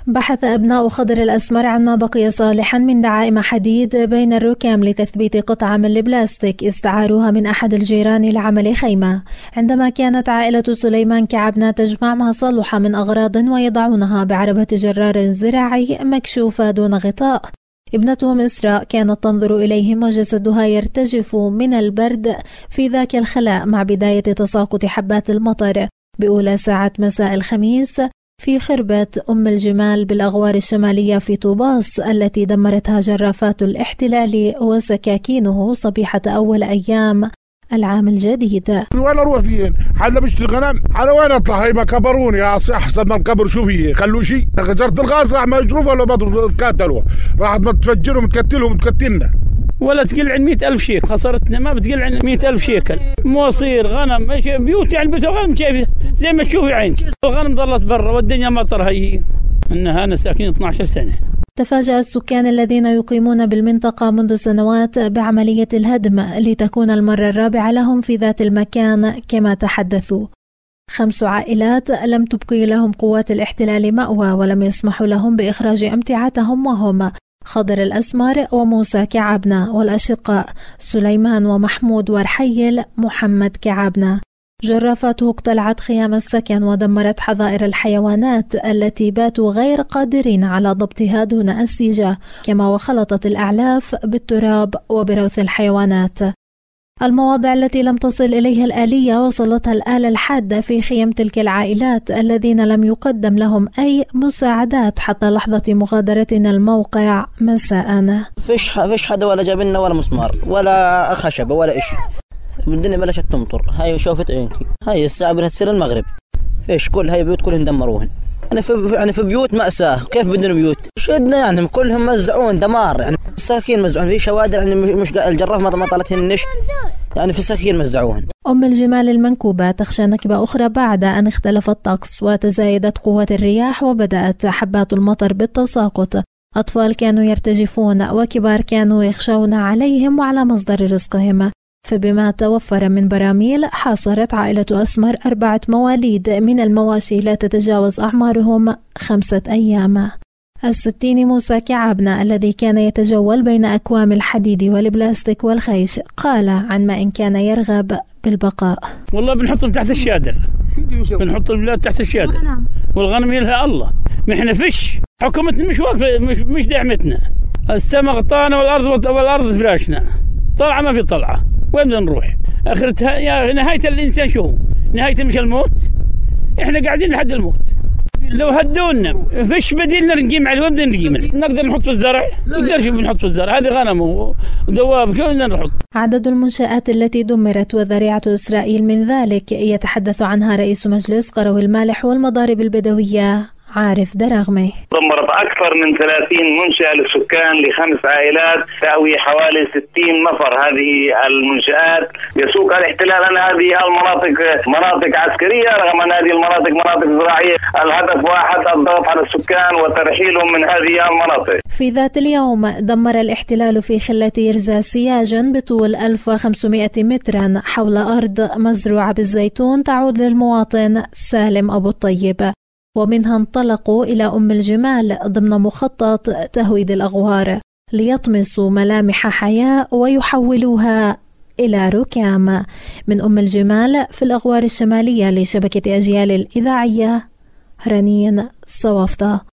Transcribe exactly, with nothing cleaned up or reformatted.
بحث أبناء خضر الأسمر عن ما بقي صالحا من دعائم حديد بين الركام لتثبيت قطعة من البلاستيك استعاروها من أحد الجيران لعمل خيمة، عندما كانت عائلة سليمان كعبنا تجمع ما صلح من أغراض ويضعونها بعربة جرار زراعي مكشوفة دون غطاء. ابنتهم إسراء كانت تنظر إليهم وجسدها يرتجف من البرد في ذاك الخلاء مع بداية تساقط حبات المطر بأولى ساعة مساء الخميس في خربة أم الجمال بالأغوار الشمالية في طوباس التي دمرتها جرافات الاحتلال وسكاكينه صبيحة أول أيام العام الجديد. وين اروح فين؟ حدا بشتري غنم؟ على وين اطلع؟ هي ما كبروني احسن من القبر. شو فيه؟ خلوا شيء. جرة الغاز راح ما يجروفها ولا بدروا تقاتلوا، راح تفجرهم وتقتلهم وتقتلنا. ولا تقل عن مئة ألف شيكل، خسرتنا ما بتقل عن مئة ألف شيكل. مواصير غنم بيوت، يعني بيوت الغنم كيف زي ما تشوفي عينك، الغنم ضلت برا والدنيا مطر. هي انها انا ساكنين اثني عشر سنة. تفاجأ السكان الذين يقيمون بالمنطقة منذ سنوات بعملية الهدم لتكون المرة الرابعة لهم في ذات المكان كما تحدثوا. خمس عائلات لم تبقي لهم قوات الاحتلال مأوى ولم يسمحوا لهم بإخراج أمتعتهم، وهم خضر الأسمر وموسى كعبنا، والأشقاء سليمان ومحمود ورحيل محمد كعبنا. جرافاته اقتلعت خيام السكن ودمرت حظائر الحيوانات التي باتوا غير قادرين على ضبطها دون أسيجة، كما وخلطت الأعلاف بالتراب وبروث الحيوانات. المواضع التي لم تصل إليها الآلية وصلتها الآلة الحادة في خيم تلك العائلات الذين لم يقدم لهم أي مساعدات حتى لحظة مغادرتنا الموقع مساء. فيش فيش حدا ولا جاب لنا ولا مسمار ولا خشبة ولا إشي. الدنيا بلشت تمطر. هاي شوفت عينك، هاي الساعة بتصير المغرب. فيش كل هاي بيوت كلهم دمروهن. يعني في يعني في بيوت مأساة. كيف بدنا بيوت؟ شدنا يعني كلهم مزعون دمار، يعني الساكين مزعون في شوادر، يعني مش الجراف ما طالتهن نش، يعني في ساكين مزعوهن. أم الجمال المنكوبة تخشى نكبة أخرى بعد أن اختلف الطقس وتزايدت قوة الرياح وبدأت حبات المطر بالتساقط. أطفال كانوا يرتجفون وكبار كانوا يخشون عليهم وعلى مصدر رزقهم. فبما توفر من براميل حاصرت عائلة أسمر أربعة مواليد من المواشي لا تتجاوز أعمارهم خمسة أيام. الستيني موسى كعبنا الذي كان يتجول بين أكوام الحديد والبلاستيك والخيش قال عن ما إن كان يرغب بالبقاء. والله بنحطهم تحت الشادر، بنحط البلاد تحت الشادر والغنم يلها الله. ما احنا فيش، حكومتنا مش واقفة، مش, مش دعمتنا. السماء غطانا والأرض والأرض فراشنا، طلعة ما في طلعة. وين بدنا نروح؟ اخرتها يا نهاية الانسان شو؟ نهايته مش الموت. احنا قاعدين لحد الموت. لو هدونا فيش بديلنا نقيم عليه. وين بدنا نقيم عليه؟ نقدر نحط في الزرع؟ نقدرش بنحط في الزرع، هذه غنم ودواب كيف بدنا نحط؟ عدد المنشآت التي دمرت وذريعة إسرائيل من ذلك يتحدث عنها رئيس مجلس قروي المالح والمضارب البدوية عارف دراغمي. دمرت أكثر من ثلاثين منشأة للسكان لخمس عائلات تأوي حوالي ستين نفر. هذه المنشآت يسوق الاحتلال أن هذه المناطق مناطق عسكرية، رغم أن هذه المناطق مناطق زراعية. الهدف واحد، الضغط على السكان وترحيلهم من هذه المناطق. في ذات اليوم دمر الاحتلال في خلة يرزا سياجا بطول ألف وخمسمائة مترا حول أرض مزروعة بالزيتون تعود للمواطن سالم أبو الطيب، ومنها انطلقوا إلى أم الجمال ضمن مخطط تهويد الأغوار ليطمسوا ملامح حياة ويحولوها إلى ركام. من أم الجمال في الأغوار الشمالية لشبكة أجيال الإذاعية، رنين صوافطة.